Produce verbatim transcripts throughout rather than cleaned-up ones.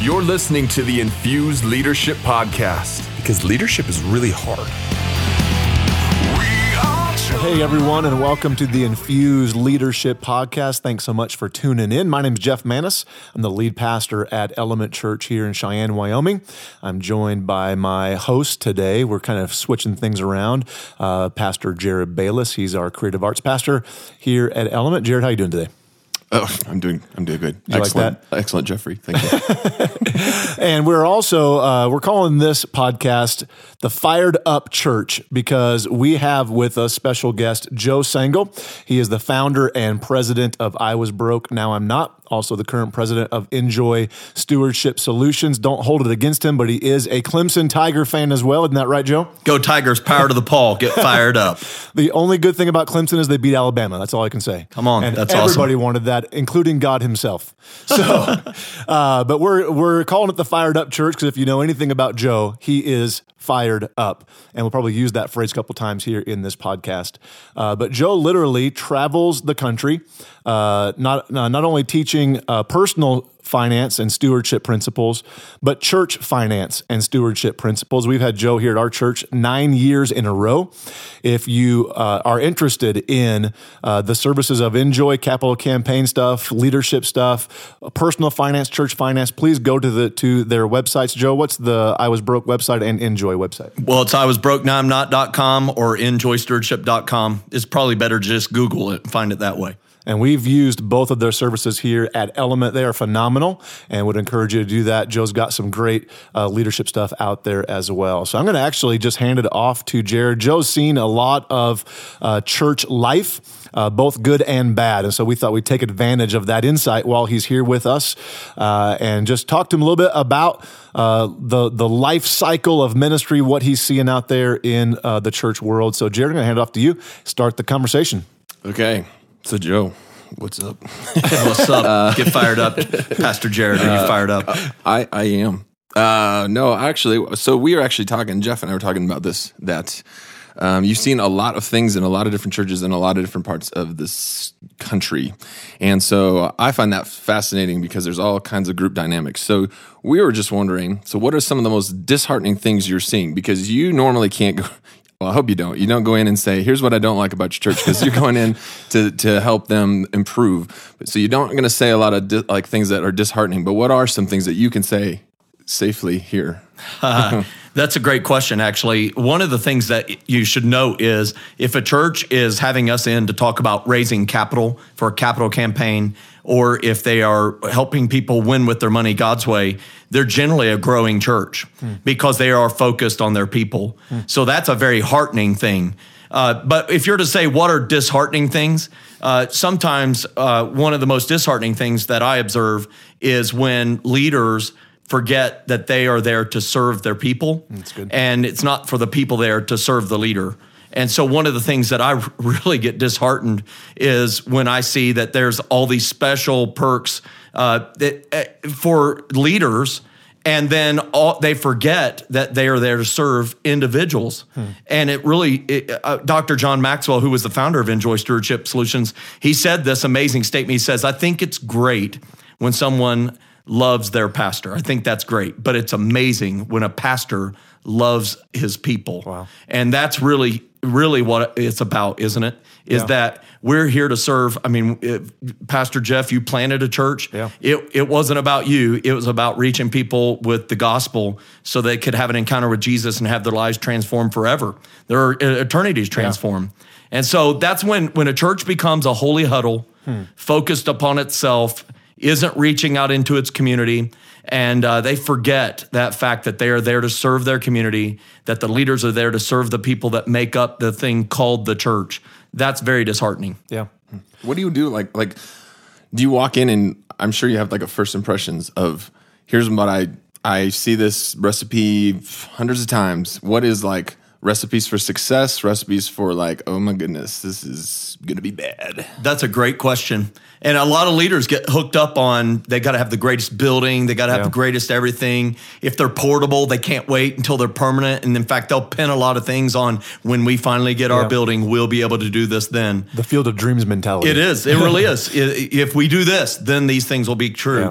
You're listening to the Infused Leadership Podcast. Because leadership is really hard. Hey everyone, and welcome to the Infused Leadership Podcast. Thanks so much for tuning in. My name is Jeff Manis. I'm the lead pastor at Element Church here in Cheyenne, Wyoming. I'm joined by my host today. We're kind of switching things around. Uh, Pastor Jared Bayless. He's our creative arts pastor here at Element. Jared, how are you doing today? Oh, I'm doing. I'm doing good. You Excellent, like that? Excellent, Jeffrey. Thank you. And we're also uh, we're calling this podcast the Fired Up Church because we have with us special guest Joe Sangl. He is the founder and president of I Was Broke, Now I'm Not. Also the current president of Enjoy Stewardship Solutions. Don't hold it against him, but he is a Clemson Tiger fan as well. Isn't that right, Joe? Go Tigers, power to the paw, get fired up. The only good thing about Clemson is they beat Alabama. That's all I can say. Come on, and that's everybody awesome. wanted that, including God himself. So, uh, but we're we're calling it the Fired Up Church because if you know anything about Joe, he is fired up. And we'll probably use that phrase a couple times here in this podcast. Uh, but Joe literally travels the country, uh, not uh, not only teaching uh, personal finance and stewardship principles, but church finance and stewardship principles. We've had Joe here at our church nine years in a row. If you uh, are interested in uh, the services of Enjoy, capital campaign stuff, leadership stuff, personal finance, church finance, please go to the to their websites. Joe, what's the I Was Broke website and Enjoy website? Well, it's I was broke now I'm not dot com or enjoy stewardship dot com. It's probably better to just Google it and find it that way. And we've used both of their services here at Element. They are phenomenal and would encourage you to do that. Joe's got some great uh, leadership stuff out there as well. So I'm going to actually just hand it off to Jared. Joe's seen a lot of uh, church life, uh, both good and bad. And so we thought we'd take advantage of that insight while he's here with us uh, and just talk to him a little bit about uh, the, the life cycle of ministry, what he's seeing out there in uh, the church world. So Jared, I'm going to hand it off to you. Start the conversation. Okay. So, Joe, what's up? What's up? Uh, get fired up. Pastor Jared, are you fired up? Uh, I, I am. Uh, no, actually, so we were actually talking, Jeff and I were talking about this, that um, you've seen a lot of things in a lot of different churches in a lot of different parts of this country. And so I find that fascinating because there's all kinds of group dynamics. So we were just wondering, so what are some of the most disheartening things you're seeing? Because you normally can't go... Well, I hope you don't. You don't go in and say, here's what I don't like about your church, because you're going in to, to help them improve. So you don't going to say a lot of di- like things that are disheartening, but what are some things that you can say safely here? uh, that's a great question, actually. One of the things that you should know is if a church is having us in to talk about raising capital for a capital campaign, or if they are helping people win with their money God's way, they're generally a growing church hmm. because they are focused on their people. Hmm. So that's a very heartening thing. Uh, but if you're to say what are disheartening things, uh, sometimes uh, one of the most disheartening things that I observe is when leaders forget that they are there to serve their people. That's good. And it's not for the people there to serve the leader. And so one of the things that I really get disheartened is when I see that there's all these special perks uh, that, uh, for leaders, and then all, they forget that they are there to serve individuals. Hmm. And it really, it, uh, Doctor John Maxwell, who was the founder of Enjoy Stewardship Solutions, he said this amazing statement. He says, I think it's great when someone loves their pastor. I think that's great. But it's amazing when a pastor loves his people. Wow. And that's really, really what it's about, isn't it? Is yeah. that we're here to serve. I mean, it, Pastor Jeff, you planted a church. Yeah. It, it wasn't about you. It was about reaching people with the gospel so they could have an encounter with Jesus and have their lives transformed forever. Their eternities transformed. Yeah. And so that's when, when a church becomes a holy huddle, hmm. focused upon itself, isn't reaching out into its community, and uh, they forget that fact that they are there to serve their community, that the leaders are there to serve the people that make up the thing called the church. That's very disheartening. Yeah. What do you do? Like, like, do you walk in and I'm sure you have like a first impressions of here's what I I see this recipe hundreds of times. What is like recipes for success, recipes for like, oh my goodness, this is going to be bad? That's a great question. And a lot of leaders get hooked up on, they got to have the greatest building, they got to have yeah. the greatest everything. If they're portable, they can't wait until they're permanent. And in fact, they'll pin a lot of things on when we finally get our yeah. building, we'll be able to do this then. The field of dreams mentality. It is. It really is. If we do this, then these things will be true. Yeah.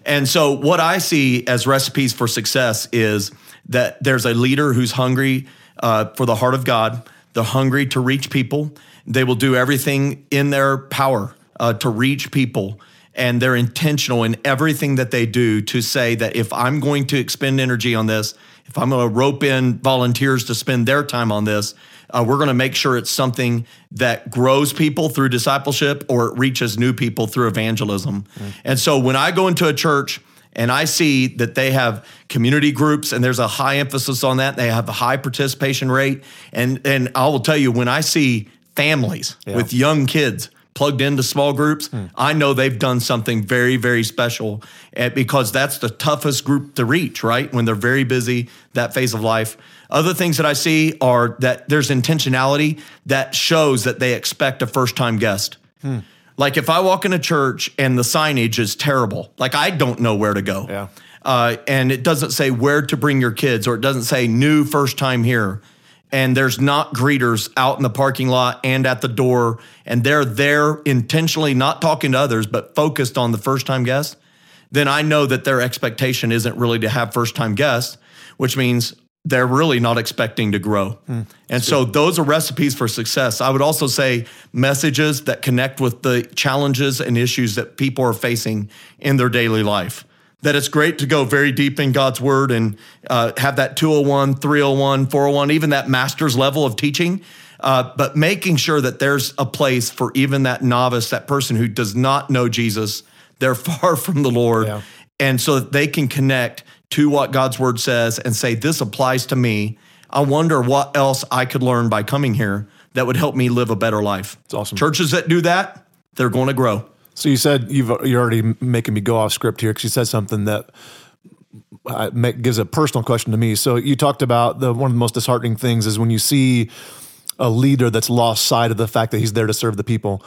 And so what I see as recipes for success is that there's a leader who's hungry uh, for the heart of God. They're hungry to reach people. They will do everything in their power uh, to reach people. And they're intentional in everything that they do to say that if I'm going to expend energy on this, if I'm going to rope in volunteers to spend their time on this, uh, we're going to make sure it's something that grows people through discipleship or it reaches new people through evangelism. Mm. And so when I go into a church and I see that they have community groups and there's a high emphasis on that, they have a high participation rate. And, and I will tell you, when I see families yeah. with young kids plugged into small groups, hmm. I know they've done something very, very special because that's the toughest group to reach, right? When they're very busy, that phase of life. Other things that I see are that there's intentionality that shows that they expect a first-time guest. Hmm. Like if I walk in a church and the signage is terrible, like I don't know where to go. Yeah. Uh, and it doesn't say where to bring your kids, or it doesn't say new first time here. And there's not greeters out in the parking lot and at the door, and they're there intentionally not talking to others, but focused on the first-time guest, then I know that their expectation isn't really to have first-time guests, which means they're really not expecting to grow. Hmm. And so those are recipes for success. I would also say messages that connect with the challenges and issues that people are facing in their daily life. That it's great to go very deep in God's word and uh, have that two oh one, three oh one, four oh one, even that master's level of teaching, uh, but making sure that there's a place for even that novice, that person who does not know Jesus, they're far from the Lord, yeah. and so that they can connect to what God's word says and say, this applies to me. I wonder what else I could learn by coming here that would help me live a better life. It's awesome. Churches that do that, they're going to grow. So you said you've, you're already making me go off script here because you said something that uh, make, gives a personal question to me. So you talked about the one of the most disheartening things is when you see a leader that's lost sight of the fact that he's there to serve the people.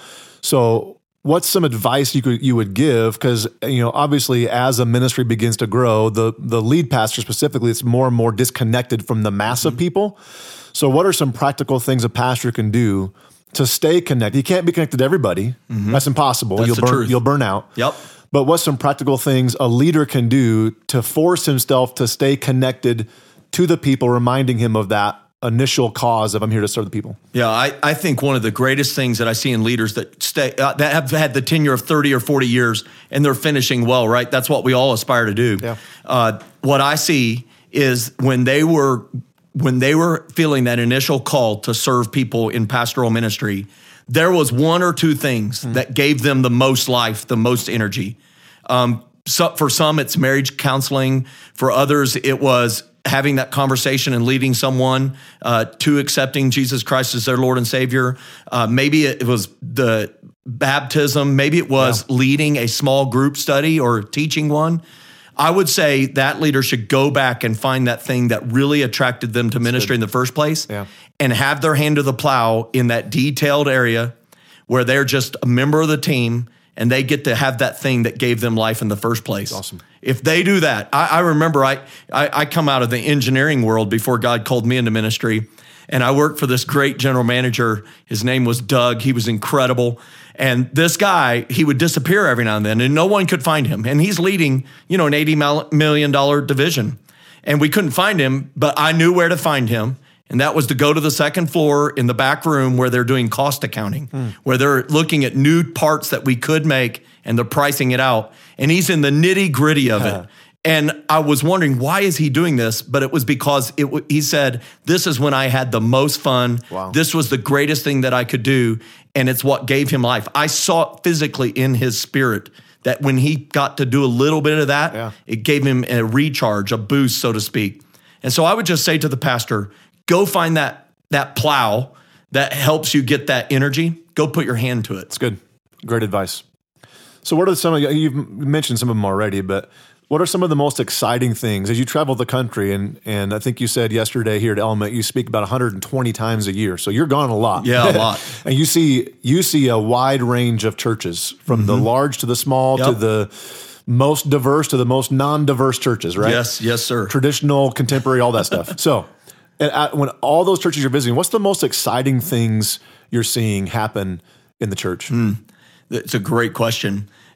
So what's some advice you could you would give? Because you know, obviously, as a ministry begins to grow, the the lead pastor specifically is more and more disconnected from the mass mm-hmm. of people. So what are some practical things a pastor can do to stay connected? You can't be connected to everybody. Mm-hmm. That's impossible. That's you'll the burn. truth. You'll burn out. Yep. But what's some practical things a leader can do to force himself to stay connected to the people, reminding him of that initial cause of I'm here to serve the people? Yeah, I, I think one of the greatest things that I see in leaders that stay uh, that have had the tenure of thirty or forty years and they're finishing well, right? That's what we all aspire to do. Yeah. Uh, what I see is when they were when they were feeling that initial call to serve people in pastoral ministry, there was one or two things mm. that gave them the most life, the most energy. Um, so for some, it's marriage counseling. For others, it was having that conversation and leading someone uh, to accepting Jesus Christ as their Lord and Savior. Uh, maybe it was the baptism. Maybe it was yeah. leading a small group study or teaching one. I would say that leader should go back and find that thing that really attracted them to ministry in the first place yeah. and have their hand to the plow in that detailed area where they're just a member of the team and they get to have that thing that gave them life in the first place. That's awesome. If they do that, I, I remember I, I I come out of the engineering world before God called me into ministry, and I worked for this great general manager. His name was Doug. He was incredible. And this guy, he would disappear every now and then, and no one could find him. And he's leading, you know, an eighty million dollars division. And we couldn't find him, but I knew where to find him. And that was to go to the second floor in the back room where they're doing cost accounting, hmm. where they're looking at new parts that we could make and they're pricing it out. And he's in the nitty gritty of it. And I was wondering, why is he doing this? But it was because it, he said, this is when I had the most fun. Wow. This was the greatest thing that I could do. And it's what gave him life. I saw it physically in his spirit that when he got to do a little bit of that, yeah. it gave him a recharge, a boost, so to speak. And so I would just say to the pastor, go find that that plow that helps you get that energy. Go put your hand to it. It's good. Great advice. So what are some of, you've mentioned some of them already, but what are some of the most exciting things as you travel the country? And and I think you said yesterday here at Element, you speak about one hundred twenty times a year. So you're gone a lot. Yeah, a lot. And you see you see a wide range of churches, from mm-hmm. the large to the small, yep. to the most diverse to the most non-diverse churches, right? Yes, yes, sir. Traditional, contemporary, all that stuff. So and at, when all those churches you're visiting, what's the most exciting things you're seeing happen in the church? Mm, it's a great question.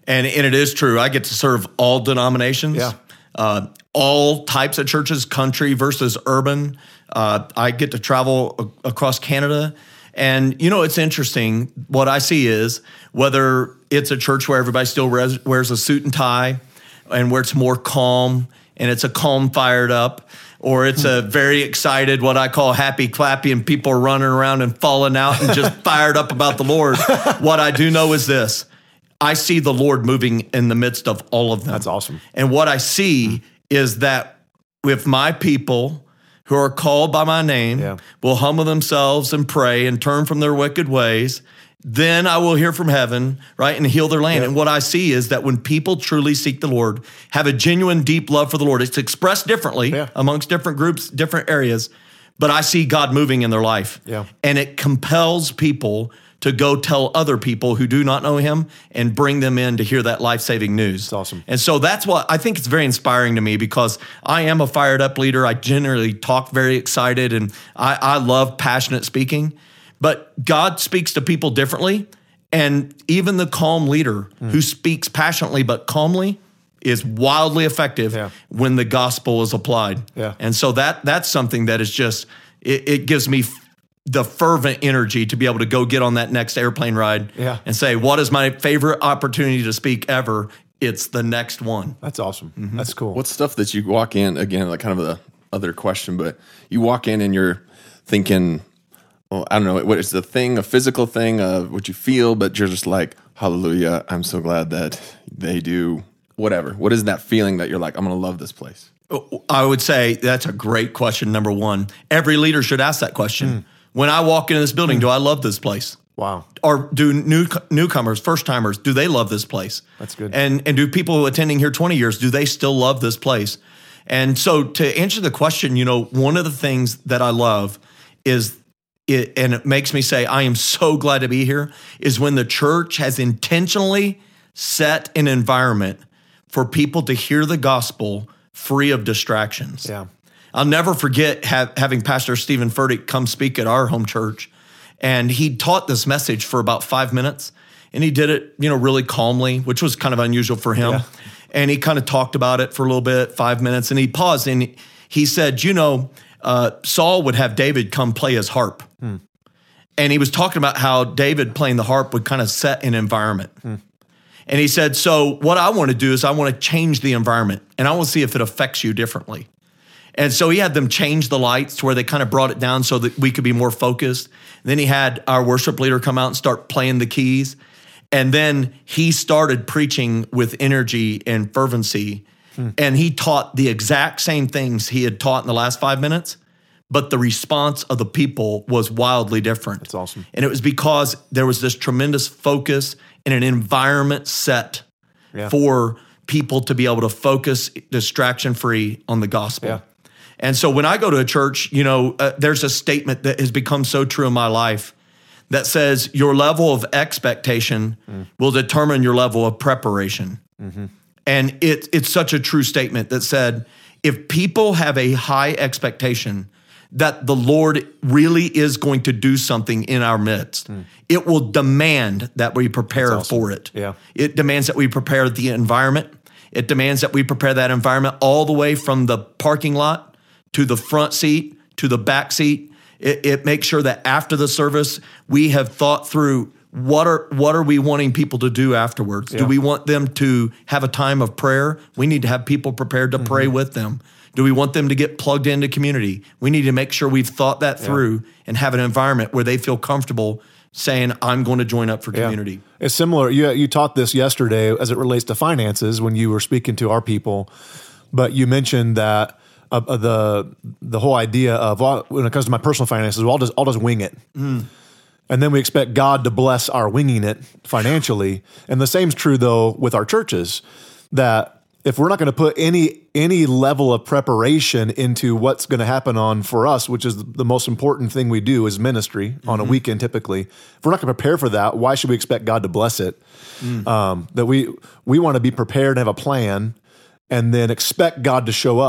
And, and it is true. I get to serve all denominations, Yeah. uh, all types of churches, country versus urban. Uh, I get to travel a- across Canada. And, you know, it's interesting. What I see is whether it's a church where everybody still wears, wears a suit and tie and where it's more calm and it's a calm fired up, or it's a very excited, what I call happy clappy, and people are running around and falling out and just fired up about the Lord. What I do know is this. I see the Lord moving in the midst of all of them. That's awesome. And what I see is that if my people who are called by my name Yeah. will humble themselves and pray and turn from their wicked ways, then I will hear from heaven, right, and heal their land. Yeah. And what I see is that when people truly seek the Lord, have a genuine, deep love for the Lord, it's expressed differently Yeah. amongst different groups, different areas, but I see God moving in their life. Yeah. And it compels people to go tell other people who do not know him and bring them in to hear that life-saving news. That's awesome. And so that's what I think it's very inspiring to me, because I am a fired up leader. I generally talk very excited, and I, I love passionate speaking, but God speaks to people differently. And even the calm leader Mm. who speaks passionately but calmly is wildly effective Yeah. when the gospel is applied. Yeah. And so that that's something that is just, it, it gives me the fervent energy to be able to go get on that next airplane ride Yeah. and say, what is my favorite opportunity to speak ever? It's the next one. That's awesome. That's cool. What's stuff that you walk in, again, like kind of the other question, but you walk in and you're thinking, well, I don't know, what is the thing, a physical thing of what you feel, but you're just like, hallelujah, I'm so glad that they do whatever. What is that feeling that you're like, I'm going to love this place? I would say that's a great question, number one. Every leader should ask that question. Mm. When I walk into this building, do I love this place? Wow. Or do new newcomers, first timers, do they love this place? That's good. And and do people attending here twenty years, do they still love this place? And so to answer the question, you know, one of the things that I love is it, and it makes me say, I am so glad to be here, is when the church has intentionally set an environment for people to hear the gospel free of distractions. Yeah. I'll never forget have, having Pastor Stephen Furtick come speak at our home church, and he taught this message for about five minutes, and he did it, you know, really calmly, which was kind of unusual for him. Yeah. And he kind of talked about it for a little bit, five minutes, and he paused and he said, you know, uh, Saul would have David come play his harp. Hmm. And he was talking about how David playing the harp would kind of set an environment. Hmm. And he said, so what I want to do is I want to change the environment, and I want to see if it affects you differently. And so he had them change the lights to where they kind of brought it down so that we could be more focused. And then he had our worship leader come out and start playing the keys. And then he started preaching with energy and fervency. Hmm. And he taught the exact same things he had taught in the last five minutes, but the response of the people was wildly different. That's awesome. And it was because there was this tremendous focus and an environment set Yeah. for people to be able to focus distraction-free on the gospel. Yeah. And so when I go to a church, you know, uh, there's a statement that has become so true in my life that says your level of expectation mm. will determine your level of preparation. Mm-hmm. And it, it's such a true statement that said, if people have a high expectation that the Lord really is going to do something in our midst, mm. it will demand that we prepare awesome. for it. Yeah. It demands that we prepare the environment. It demands that we prepare that environment all the way from the parking lot to the front seat, to the back seat. It, it makes sure that after the service, we have thought through what are what are we wanting people to do afterwards? Yeah. Do we want them to have a time of prayer? We need to have people prepared to mm-hmm. pray with them. Do we want them to get plugged into community? We need to make sure we've thought that yeah. through and have an environment where they feel comfortable saying, I'm going to join up for community. Yeah. It's similar. You, you taught this yesterday as it relates to finances when you were speaking to our people, but you mentioned that Uh, the the whole idea of, well, when it comes to my personal finances, well, I'll just I'll just wing it, mm. and then we expect God to bless our winging it financially. And the same's true though with our churches, that if we're not going to put any any level of preparation into what's going to happen on for us, which is the most important thing we do is ministry mm-hmm. on a weekend typically, if we're not going to prepare for that, why should we expect God to bless it? Mm. Um, that we we want to be prepared and have a plan, and then expect God to show up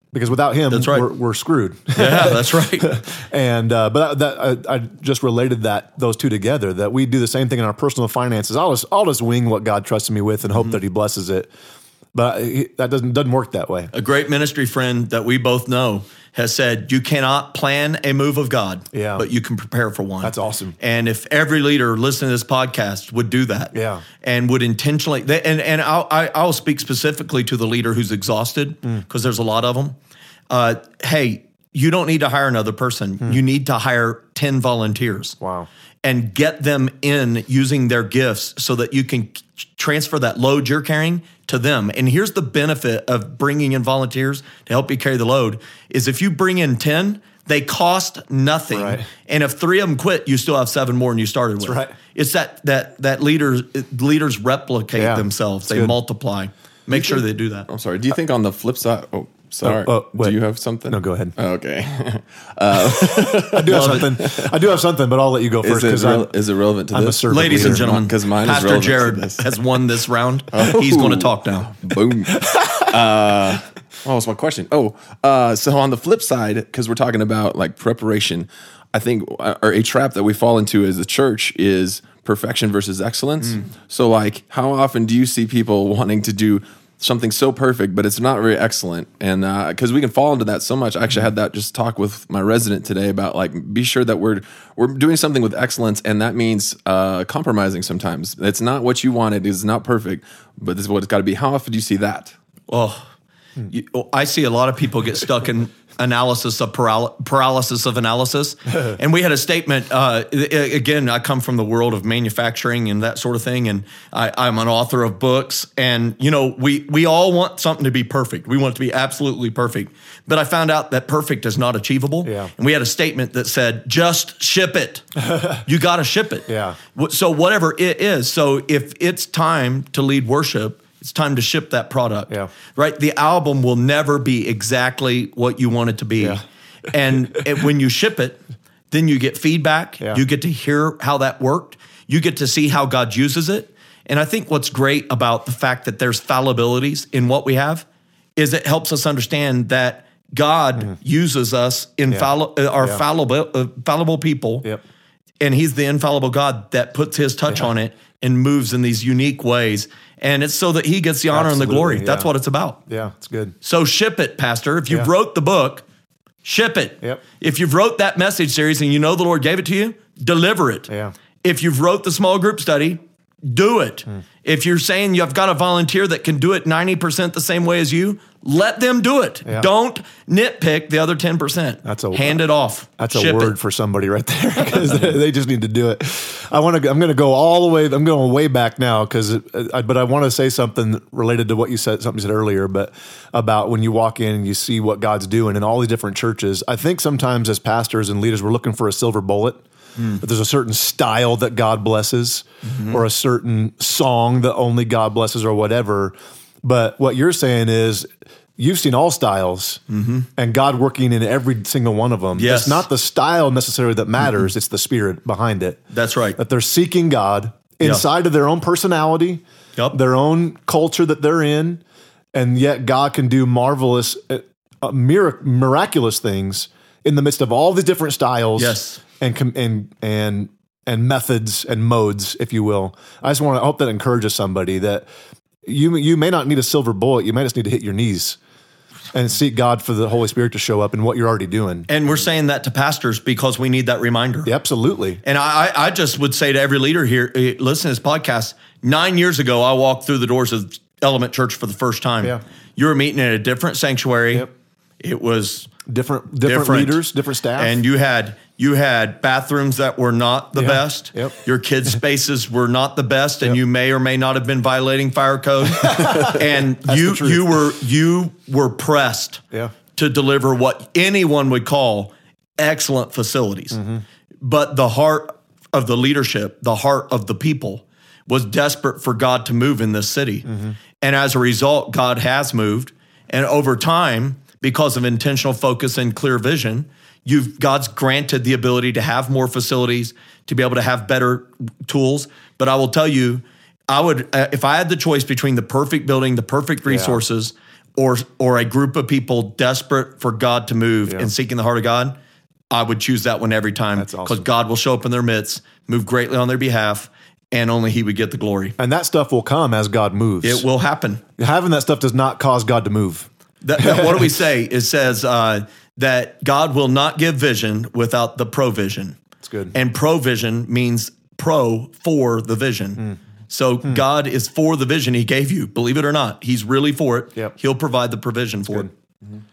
because without him, That's right. we're, we're screwed. Yeah, that's right. And uh, but that I, I just related that those two together. That we do the same thing in our personal finances. I'll just I'll just wing what God trusted me with and hope mm-hmm. that He blesses it. But he, that doesn't doesn't work that way. A great ministry friend that we both know has said, you cannot plan a move of God, yeah. but you can prepare for one. That's awesome. And if every leader listening to this podcast would do that, yeah. and would intentionally, and and I'll, I, I'll speak specifically to the leader who's exhausted, because mm. there's a lot of them. Uh, hey, you don't need to hire another person. Mm. You need to hire ten volunteers. Wow. And get them in using their gifts so that you can transfer that load you're carrying to them. And here's the benefit of bringing in volunteers to help you carry the load is if you bring in ten, they cost nothing. Right. And if three of them quit, you still have seven more than you started That's with. Right. It's that that that leaders leaders replicate yeah. themselves. That's they good. multiply. Make sure think, they do that. I'm sorry. Do you think on the flip side, oh, sorry. Oh, oh, do you have something? No, go ahead. Oh, okay. uh, I do have something. I do have something, but I'll let you go first. Is it, re- is it relevant to I'm this? A servant Ladies leader. and gentlemen, because mine Pastor is relevant Jared to this. has won this round. Oh. He's going to talk now. Boom. Uh, what was my question? Oh, uh, so on the flip side, because we're talking about like preparation, I think, or a trap that we fall into as a church is perfection versus excellence. Mm. So like, how often do you see people wanting to do something so perfect, but it's not very excellent? And because uh, we can fall into that so much. I actually had that just talk with my resident today about like, be sure that we're we're doing something with excellence, and that means uh, compromising sometimes. It's not what you wanted, it's not perfect, but this is what it's got to be. How often do you see that? Well, you, I see a lot of people get stuck in analysis of paral- paralysis of analysis. And we had a statement, uh, again, I come from the world of manufacturing and that sort of thing. And I, I'm an author of books. And, you know, we, we all want something to be perfect. We want it to be absolutely perfect. But I found out that perfect is not achievable. Yeah. And we had a statement that said, just ship it. You got to ship it. Yeah. So whatever it is. So if it's time to lead worship, it's time to ship that product, yeah. right? The album will never be exactly what you want it to be. Yeah. And it, when you ship it, then you get feedback. Yeah. You get to hear how that worked. You get to see how God uses it. And I think what's great about the fact that there's fallibilities in what we have is it helps us understand that God mm. uses us in yeah. falli- uh, our yeah. fallible, uh, fallible people. Yep. And he's the infallible God that puts his touch yeah. on it and moves in these unique ways. And it's so that he gets the honor Absolutely, and the glory. yeah. That's what it's about. Yeah, it's good. So ship it, Pastor. If you've Yeah. wrote the book, ship it. Yep. If you've wrote that message series and you know the Lord gave it to you, deliver it. Yeah. If you've wrote the small group study, do it. Hmm. If you're saying you've got a volunteer that can do it ninety percent the same way as you, let them do it. Yeah. Don't nitpick the other ten percent. That's a Hand it off. That's Ship a word it. for somebody right there, because they, they just need to do it. I want to. I'm going to go all the way. I'm going way back now, because. But I want to say something related to what you said. Something you said earlier, but about when you walk in and you see what God's doing in all these different churches. I think sometimes as pastors and leaders, we're looking for a silver bullet. Mm. That there's a certain style that God blesses, mm-hmm. or a certain song that only God blesses, or whatever. But what you're saying is, you've seen all styles, mm-hmm. and God working in every single one of them. Yes. It's not the style necessarily that matters, mm-hmm. it's the spirit behind it. That's right. That they're seeking God inside yep. of their own personality, yep. their own culture that they're in, and yet God can do marvelous, uh, mirac- miraculous things in the midst of all these different styles yes. and com- and and and methods and modes, if you will. I just want to I hope that encourages somebody that you you may not need a silver bullet, you may just need to hit your knees and seek God for the Holy Spirit to show up in what you're already doing. And we're saying that to pastors because we need that reminder. Yeah, absolutely. And I, I just would say to every leader here, listen to this podcast. Nine years ago, I walked through the doors of Element Church for the first time. Yeah. You were meeting at a different sanctuary. Yep. It was different, different, different leaders, different staff, and you had you had bathrooms that were not the yeah. best. Yep. Your kids' spaces were not the best, and yep. you may or may not have been violating fire code. And That's you the truth. you were you were pressed yeah. to deliver what anyone would call excellent facilities. Mm-hmm. But the heart of the leadership, the heart of the people, was desperate for God to move in this city. Mm-hmm. And as a result, God has moved. And over time, because of intentional focus and clear vision, you've God's granted the ability to have more facilities, to be able to have better tools. But I will tell you, I would, uh, if I had the choice between the perfect building, the perfect resources, or or a group of people desperate for God to move Yeah. and seeking the heart of God, I would choose that one every time That's because awesome. God will show up in their midst, move greatly on their behalf, and only he would get the glory. And that stuff will come as God moves. It will happen. Having that stuff does not cause God to move. That, that- what do we say? It says uh, that God will not give vision without the provision. That's good. And provision means pro for the vision. Hmm. So God is for the vision he gave you. Believe it or not, he's really for it. Yep. He'll provide the provision for it.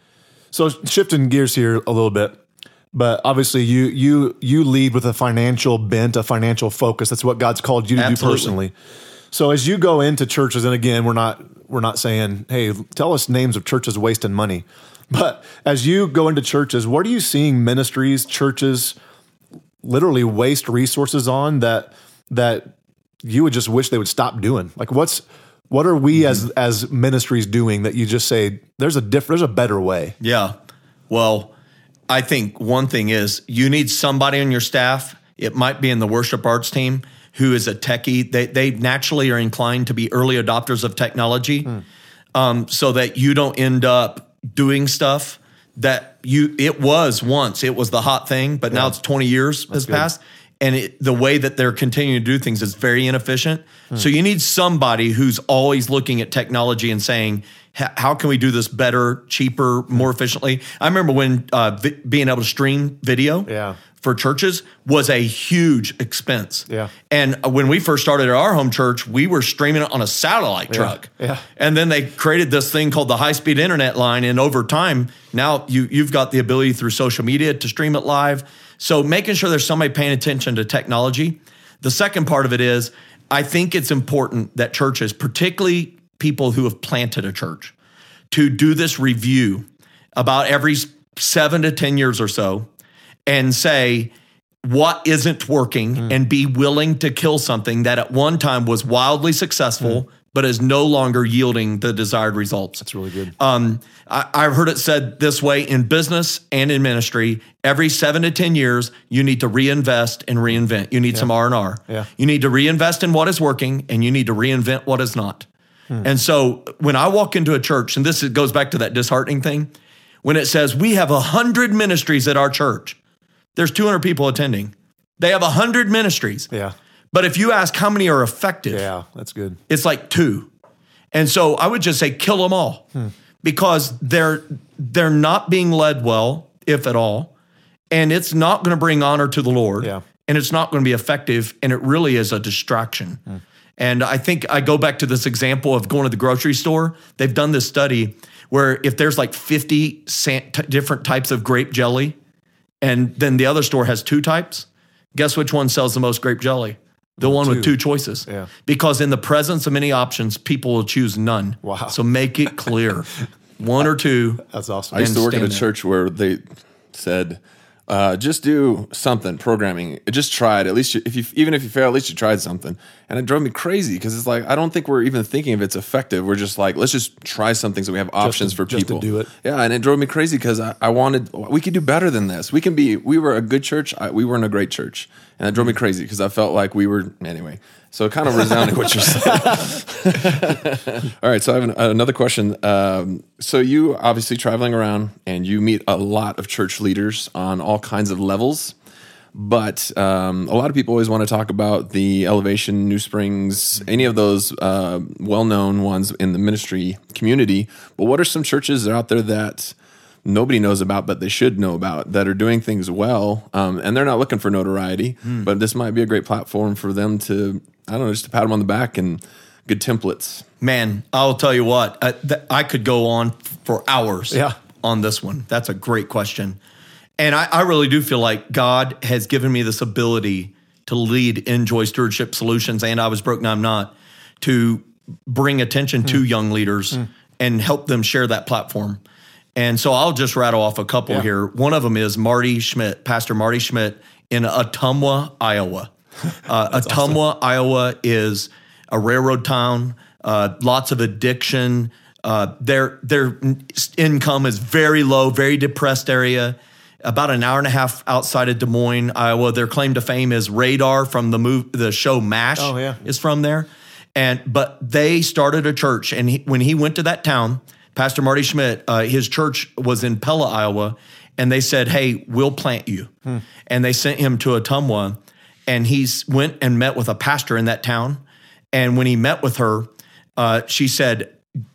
So shifting gears here a little bit, but obviously you you you lead with a financial bent, a financial focus. That's what God's called you to Absolutely. do personally. So as you go into churches, and again, we're not we're not saying, hey, tell us names of churches wasting money. But as you go into churches, what are you seeing ministries, churches literally waste resources on that that you would just wish they would stop doing? Like what's what are we as as ministries doing that you just say there's a diff- there's a better way? Yeah. Well, I think one thing is you need somebody on your staff. It might be in the worship arts team who is a techie. They they naturally are inclined to be early adopters of technology, Hmm. um, so that you don't end up doing stuff that you. It was once it was the hot thing, but now it's twenty years has good. passed, and it, the way that they're continuing to do things is very inefficient. Hmm. So you need somebody who's always looking at technology and saying, how can we do this better, cheaper, more efficiently? I remember when uh, vi- being able to stream video Yeah. for churches was a huge expense. Yeah. And when we first started at our home church, we were streaming it on a satellite truck. Yeah. And then they created this thing called the high-speed internet line. And over time, now you, you've got the ability through social media to stream it live. So making sure there's somebody paying attention to technology. The second part of it is, I think it's important that churches, particularly people who have planted a church, to do this review about every seven to ten years or so and say what isn't working Mm. and be willing to kill something that at one time was wildly successful, Mm. but is no longer yielding the desired results. That's really good. Um, I, I've heard it said this way in business and in ministry: every seven to ten years, you need to reinvest and reinvent. You need some R and R. Yeah. You need to reinvest in what is working, and you need to reinvent what is not. Hmm. And so, when I walk into a church, and this is- goes back to that disheartening thing, when it says we have a hundred ministries at our church, there's two hundred people attending. They have a hundred ministries. Yeah. But if you ask how many are effective, Yeah, that's good. it's like two. And so I would just say kill them all because they're they're not being led well, if at all, and it's not going to bring honor to the Lord, Yeah. and it's not going to be effective, and it really is a distraction. And I think I go back to this example of going to the grocery store. They've done this study where if there's like fifty sa- t- different types of grape jelly, and then the other store has two types, guess which one sells the most grape jelly? The one with two. two choices. Yeah. Because in the presence of many options, people will choose none. Wow. So make it clear. One or two. That's awesome. I used to and work at a stand there. church where they said, uh, just do something, programming. Just try it. At least you, if you, even if you fail, at least you tried something. And it drove me crazy because it's like, I don't think we're even thinking if it's effective. We're just like, let's just try something so we have options to- for just to people. do it. Yeah. And it drove me crazy because I, I wanted, we could do better than this. We can be, we were a good church. I, we weren't a great church. And it drove me crazy because I felt like we were, anyway. So kind of resounding what you're saying. All right, so I have an, another question. Um, so you obviously traveling around and you meet a lot of church leaders on all kinds of levels, but um, a lot of people always want to talk about the Elevation, New Springs, any of those uh, well-known ones in the ministry community. But what are some churches out there that nobody knows about, but they should know about, that are doing things well, um, and they're not looking for notoriety, but this might be a great platform for them to, I don't know, just to pat them on the back and good templates. Man, I'll tell you what, I, th- I could go on for hours Yeah. on this one. That's a great question. And I, I really do feel like God has given me this ability to lead Enjoy Stewardship Solutions, and I Was Broke, Now I'm Not, to bring attention to young leaders and help them share that platform. And so I'll just rattle off a couple Yeah. here. One of them is Marty Schmidt, Pastor Marty Schmidt in Ottumwa, Iowa. Uh, Ottumwa, Iowa is a railroad town, uh, lots of addiction. Uh, their their income is very low, very depressed area. About an hour and a half outside of Des Moines, Iowa. Their claim to fame is Radar from the move, the show MASH Oh, yeah. is from there. And but they started a church, and he, when he went to that town, Pastor Marty Schmidt, uh, his church was in Pella, Iowa, and they said, hey, we'll plant you. Hmm. And they sent him to Ottumwa, and he went and met with a pastor in that town. And when he met with her, uh, she said,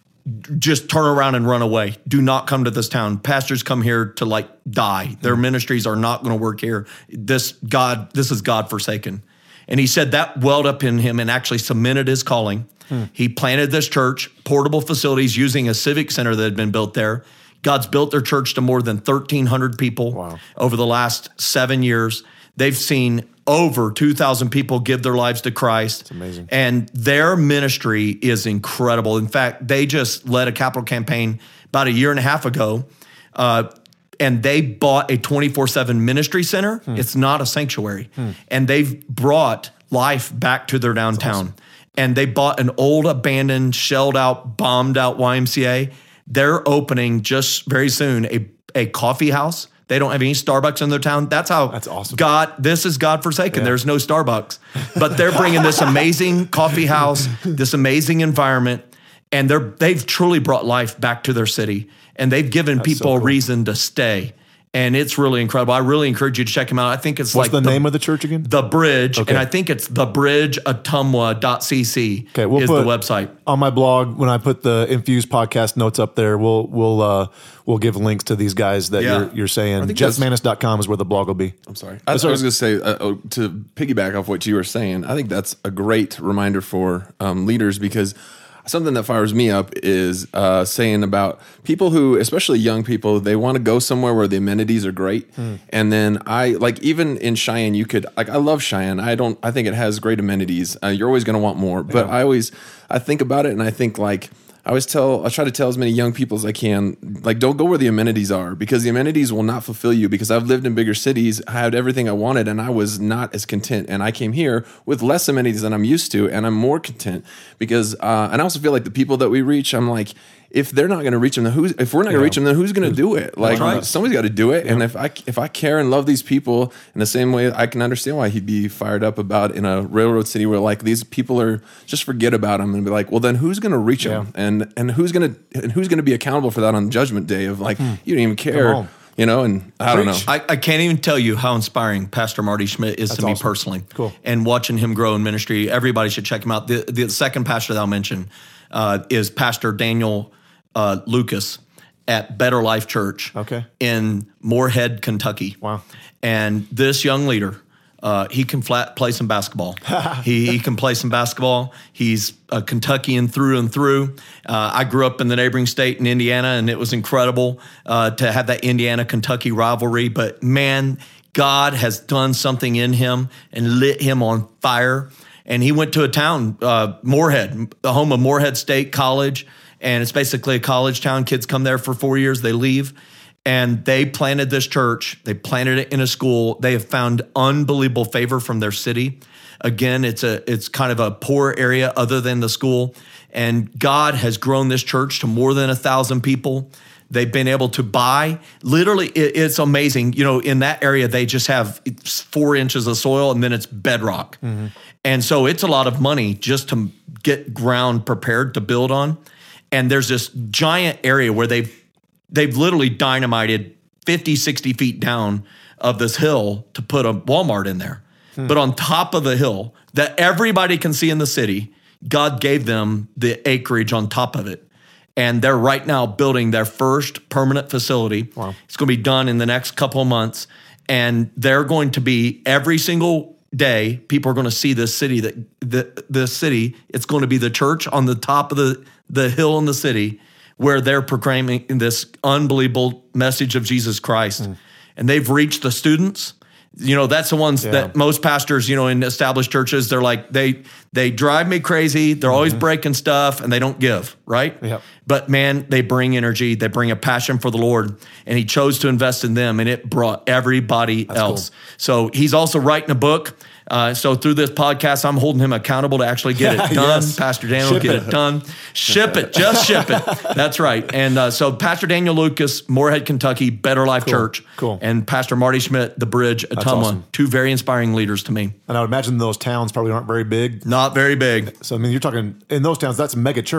just turn around and run away. Do not come to this town. Pastors come here to like die. Their hmm. ministries are not going to work here. This God, this is God forsaken. And he said that welled up in him and actually cemented his calling. Hmm. He planted this church, portable facilities using a civic center that had been built there. God's built their church to more than thirteen hundred people wow. over the last seven years. They've seen over two thousand people give their lives to Christ. That's amazing. And their ministry is incredible. In fact, they just led a capital campaign about a year and a half ago, uh, and they bought a twenty-four seven ministry center. Hmm. It's not a sanctuary. Hmm. And they've brought life back to their downtown. Awesome. And they bought an old, abandoned, shelled out, bombed out Y M C A. They're opening just very soon a, a coffee house. They don't have any Starbucks in their town. That's how That's awesome. God, this is God forsaken. Yeah. There's no Starbucks. But they're bringing this amazing coffee house, this amazing environment, and they're, they've truly brought life back to their city. And they've given That's people so cool. a reason to stay. And it's really incredible. I really encourage you to check them out. I think it's What's like the, the name of the church again? The Bridge. Okay. And I think it's the bridge ottumwa dot c c okay, we'll is put, the website. On my blog, when I put the Infuse podcast notes up there, we'll we'll uh, we'll give links to these guys that Yeah. you're, you're saying. jeff manis dot com is where the blog will be. I'm sorry. I, I was going to say, uh, oh, to piggyback off what you were saying, I think that's a great reminder for um, leaders, because something that fires me up is uh, saying about people who, especially young people, they want to go somewhere where the amenities are great. Mm. And then I, like, even in Cheyenne, you could, like, I love Cheyenne. I don't, I think it has great amenities. Uh, you're always going to want more. But yeah. I always, I think about it and I think, like, I always tell, I try to tell as many young people as I can, like, don't go where the amenities are, because the amenities will not fulfill you. Because I've lived in bigger cities, I had everything I wanted, and I was not as content. And I came here with less amenities than I'm used to, and I'm more content. Because, uh, and I also feel like the people that we reach, I'm like, if they're not going to reach them, then who's, if we're not going to yeah. reach them, then who's going to do it? Like, right. somebody's got to do it. Yeah. And if I, if I care and love these people in the same way, I can understand why he'd be fired up about in a railroad city where, like, these people are, just forget about them and be like, well, then who's going to reach yeah. them? And, and who's going to, and who's going to be accountable for that on Judgment Day of, like, hmm. you didn't even care. You know, and I don't know. I, I can't even tell you how inspiring Pastor Marty Schmidt is That's to me awesome. personally. Cool. And watching him grow in ministry, everybody should check him out. The, the second pastor that I'll mention uh, is Pastor Daniel uh, Lucas at Better Life Church okay. in Moorhead, Kentucky. Wow. And this young leader, uh, he can flat play some basketball. he, he can play some basketball. He's a Kentuckian through and through. Uh, I grew up in the neighboring state in Indiana, and it was incredible uh, to have that Indiana-Kentucky rivalry. But, man, God has done something in him and lit him on fire. And he went to a town, uh, Moorhead, the home of Moorhead State College. And it's basically a college town. Kids come there for four years, they leave. And they planted this church. They planted it in a school. They have found unbelievable favor from their city. Again, it's a it's kind of a poor area other than the school. And God has grown this church to more than a thousand people. They've been able to buy, literally, it, it's amazing. You know, in that area, they just have four inches of soil and then it's bedrock. Mm-hmm. And so it's a lot of money just to get ground prepared to build on. And there's this giant area where they've They've literally dynamited fifty, sixty feet down of this hill to put a Walmart in there. Hmm. But on top of the hill that everybody can see in the city, God gave them the acreage on top of it. And they're right now building their first permanent facility. Wow. It's going to be done in the next couple of months. And they're going to be every single day, people are going to see this city, that the, the city, it's going to be the church on the top of the, the hill in the city, where they're proclaiming this unbelievable message of Jesus Christ. Mm. And they've reached the students. You know, that's the ones yeah. that most pastors, you know, in established churches, they're like, they they drive me crazy. They're mm-hmm. always breaking stuff and they don't give, right? Yep. But man, they bring energy. They bring a passion for the Lord. And he chose to invest in them, and it brought everybody that's else. Cool. So he's also writing a book. Uh, so through this podcast, I'm holding him accountable to actually get it done. Yes. Pastor Daniel, ship get it. it done. Ship it. Just ship it. That's right. And uh, so Pastor Daniel Lucas, Moorhead, Kentucky, Better Life cool. Church. Cool. And Pastor Marty Schmidt, The Bridge, Ottumwa. Awesome. Two very inspiring leaders to me. And I would imagine those towns probably aren't very big. Not very big. So, I mean, you're talking, in those towns, that's a mega church.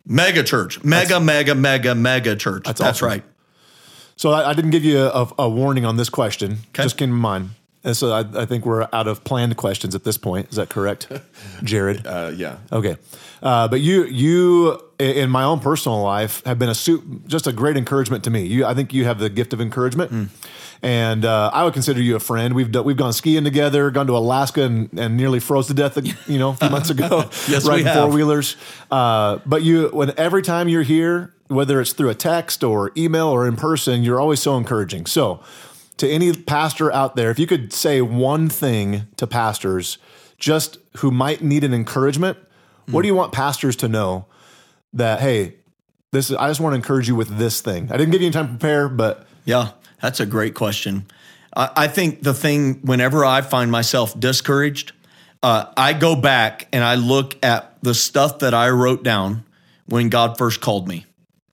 Mega church. Mega, That's, mega, mega, mega church. That's, That's awesome. Right. So I, I didn't give you a, a warning on this question. Okay. Just came to mind. And so I, I think we're out of planned questions at this point. Is that correct, Jared? Uh, yeah. Okay. Uh, but you, you, in my own personal life, have been a su- just a great encouragement to me. You, I think you have the gift of encouragement, mm. and uh, I would consider you a friend. We've done, we've gone skiing together, gone to Alaska, and, and nearly froze to death, you know, a few months ago. Yes, riding we have. four wheelers. Uh, but you, when every time you're here, whether it's through a text or email or in person, you're always so encouraging. So, to any pastor out there, if you could say one thing to pastors just who might need an encouragement, mm. what do you want pastors to know that, hey, this is, I just want to encourage you with this thing? I didn't give you any time to prepare, but. Yeah, that's a great question. I, I think the thing, whenever I find myself discouraged, uh, I go back and I look at the stuff that I wrote down when God first called me.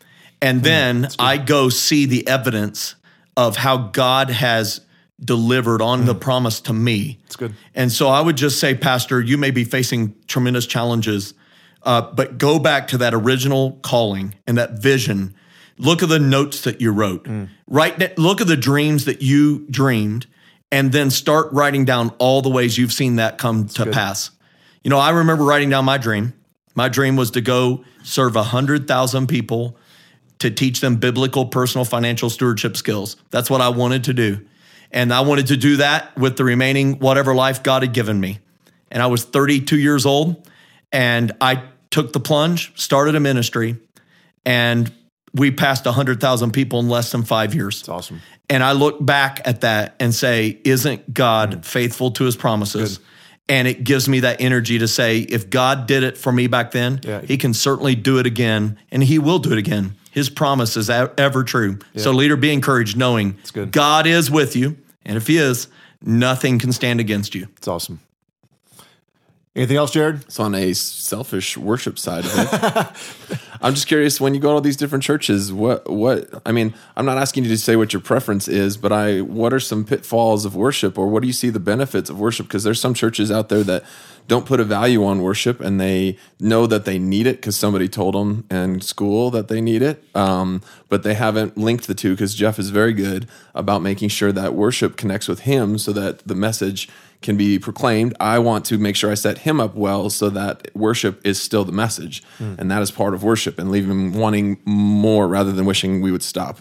And then mm, I go see the evidence of how God has delivered on mm. the promise to me. That's good. And so I would just say, Pastor, you may be facing tremendous challenges, uh, but go back to that original calling and that vision. Look at the notes that you wrote. Mm. Write, look at the dreams that you dreamed, and then start writing down all the ways you've seen that come That's to good. pass. You know, I remember writing down my dream. My dream was to go serve one hundred thousand people, to teach them biblical personal financial stewardship skills. That's what I wanted to do. And I wanted to do that with the remaining whatever life God had given me. And I was thirty-two years old, and I took the plunge, started a ministry, and we passed one hundred thousand people in less than five years. That's awesome. And I look back at that and say, isn't God mm. faithful to his promises? Good. And it gives me that energy to say, if God did it for me back then, yeah. he can certainly do it again, and he will do it again. His promise is ever true. Yeah. So leader, be encouraged knowing God is with you. And if he is, nothing can stand against you. It's awesome. Anything else, Jared? It's on a selfish worship side of it. I'm just curious, when you go to all these different churches, what, what, I mean, I'm not asking you to say what your preference is, but I, what are some pitfalls of worship, or what do you see the benefits of worship? Because there's some churches out there that don't put a value on worship, and they know that they need it because somebody told them in school that they need it, um, but they haven't linked the two, because Jeff is very good about making sure that worship connects with him so that the message can be proclaimed. I want to make sure I set him up well so that worship is still the message. Mm. And that is part of worship, and leave him wanting more rather than wishing we would stop.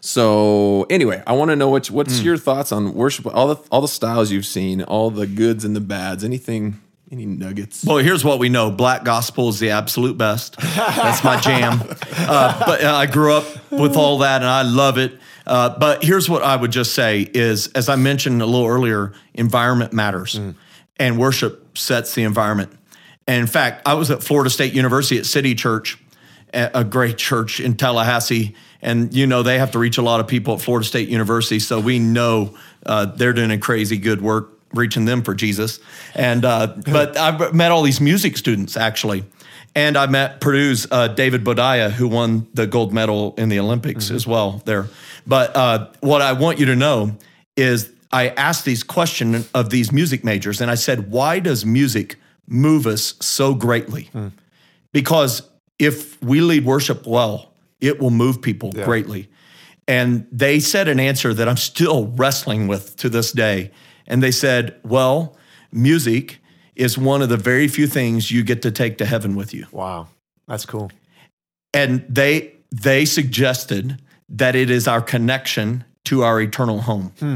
So anyway, I want to know what, what's mm. your thoughts on worship, all the all the styles you've seen, all the goods and the bads, anything, any nuggets? Well, here's what we know. Black gospel is the absolute best. That's my jam. Uh, but uh, I grew up with all that, and I love it. Uh, but here's what I would just say is, as I mentioned a little earlier, environment matters, mm. and worship sets the environment. And in fact, I was at Florida State University at City Church, a great church in Tallahassee. And, you know, they have to reach a lot of people at Florida State University. So we know uh, they're doing a crazy good work reaching them for Jesus. And uh, but I've met all these music students, actually. And I met Purdue's uh, David Bodaya, who won the gold medal in the Olympics mm-hmm. as well there. But uh, what I want you to know is I asked these questions of these music majors, and I said, why does music move us so greatly? Mm. Because if we lead worship well, it will move people yeah. greatly. And they said an answer that I'm still wrestling with to this day. And they said, well, music is one of the very few things you get to take to heaven with you. Wow, that's cool. And they they suggested that it is our connection to our eternal home. Hmm.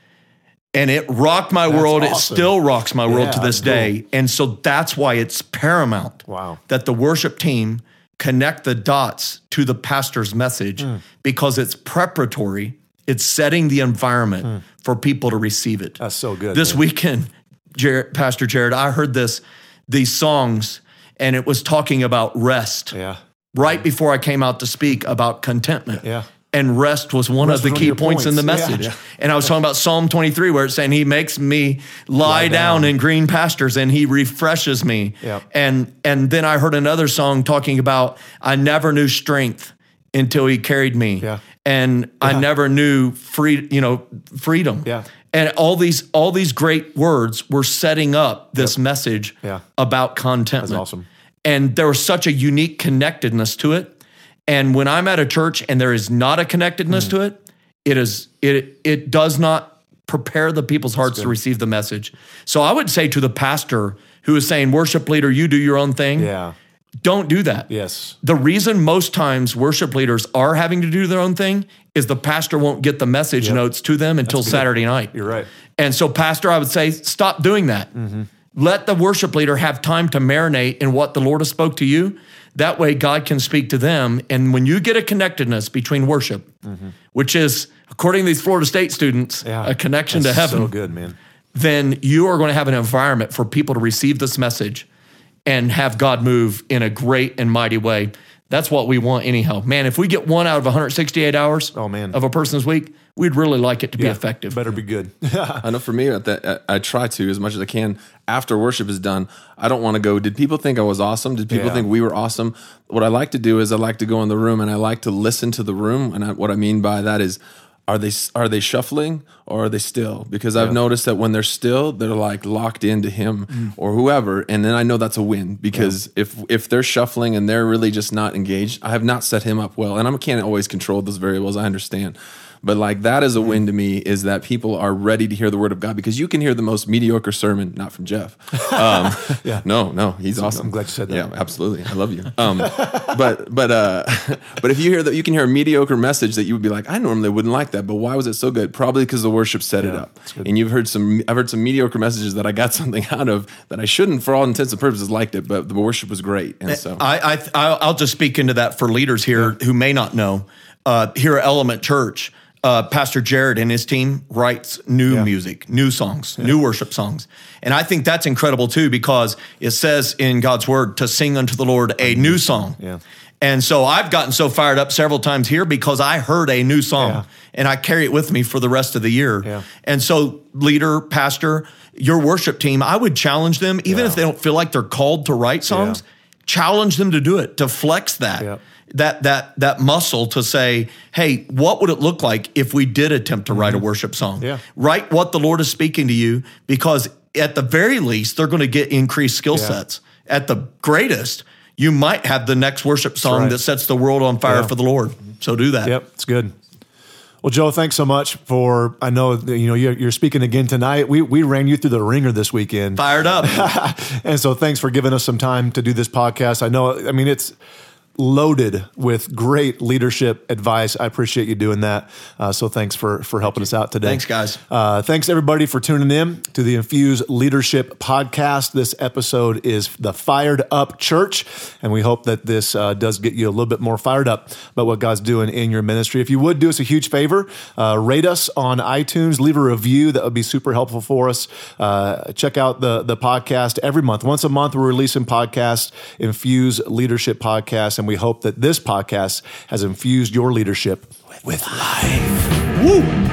And it rocked my that's world. Awesome. It still rocks my world yeah, to this day. Cool. And so that's why it's paramount wow. that the worship team connect the dots to the pastor's message hmm. because it's preparatory. It's setting the environment hmm. for people to receive it. That's so good. This man. weekend, Jared, Pastor Jared, I heard this, these songs, and it was talking about rest. Yeah. Right before I came out to speak about contentment. Yeah. And rest was one rest of the key points, points in the message. Yeah, yeah. And I was talking about Psalm twenty-three, where it's saying he makes me lie, lie down. down in green pastures and he refreshes me. Yep. And and then I heard another song talking about I never knew strength until he carried me. Yeah. And yeah. I never knew free, you know, freedom. Yeah. And all these all these great words were setting up this yep. message yeah. about contentment. That's awesome. And there was such a unique connectedness to it. And when I'm at a church and there is not a connectedness mm. to it, it is it it does not prepare the people's hearts to receive the message. So I would say to the pastor who is saying, worship leader, you do your own thing. Yeah. Don't do that. Yes. The reason most times worship leaders are having to do their own thing is the pastor won't get the message yep. notes to them until Saturday night. You're right. And so, pastor, I would say, stop doing that. Mm-hmm. Let the worship leader have time to marinate in what the Lord has spoke to you. That way, God can speak to them. And when you get a connectedness between worship, mm-hmm. which is, according to these Florida State students, yeah. a connection That's to heaven. So good, man. Then you are going to have an environment for people to receive this message and have God move in a great and mighty way. That's what we want anyhow. Man, if we get one out of one hundred sixty-eight hours oh, man. of a person's week, we'd really like it to yeah, be effective. Better be good. I know for me, that I try to, as much as I can, after worship is done, I don't want to go, did people think I was awesome? Did people yeah. think we were awesome? What I like to do is I like to go in the room and I like to listen to the room. And I, what I mean by that is, Are they are they shuffling or are they still? Because I've yeah. noticed that when they're still, they're like locked into him mm. or whoever, and then I know that's a win. Because yeah. if if they're shuffling and they're really just not engaged, I have not set him up well, and I can't always control those variables. I understand. But like that is a win to me, is that people are ready to hear the word of God, because you can hear the most mediocre sermon, not from Jeff. Um, yeah. No, no, he's so awesome. I'm glad you said that. Yeah, absolutely. I love you. Um, but but uh, but if you hear that, you can hear a mediocre message that you would be like, I normally wouldn't like that, but why was it so good? Probably because the worship set yeah, it up. And you've heard some. I've heard some mediocre messages that I got something out of that I shouldn't, for all intents and purposes, liked it, but the worship was great. And so I, I I'll just speak into that for leaders here yeah. who may not know. Uh, here at Element Church, Uh, Pastor Jared and his team writes new yeah. music, new songs, yeah. new worship songs. And I think that's incredible too, because it says in God's word to sing unto the Lord a new song. Yeah. And so I've gotten so fired up several times here because I heard a new song yeah. and I carry it with me for the rest of the year. Yeah. And so leader, pastor, your worship team, I would challenge them, even yeah. if they don't feel like they're called to write songs, yeah. challenge them to do it, to flex that. Yeah. that that that muscle to say, hey, what would it look like if we did attempt to write a worship song? Yeah. Write what the Lord is speaking to you, because at the very least, they're going to get increased skill yeah. sets. At the greatest, you might have the next worship song right. that sets the world on fire yeah. for the Lord. So do that. Yep, it's good. Well, Joe, thanks so much for, I know, you know, you're, you're speaking again tonight. We we ran you through the ringer this weekend. Fired up. And so thanks for giving us some time to do this podcast. I know, I mean, it's loaded with great leadership advice. I appreciate you doing that. Uh, so thanks for for helping us out today. Thanks, guys. Uh, thanks, everybody, for tuning in to the Infuse Leadership Podcast. This episode is the Fired Up Church, and we hope that this uh, does get you a little bit more fired up about what God's doing in your ministry. If you would do us a huge favor, uh, rate us on iTunes, leave a review. That would be super helpful for us. Uh, check out the, the podcast every month. Once a month, we're releasing podcasts, Infuse Leadership Podcast, and we hope that this podcast has infused your leadership with life. Woo!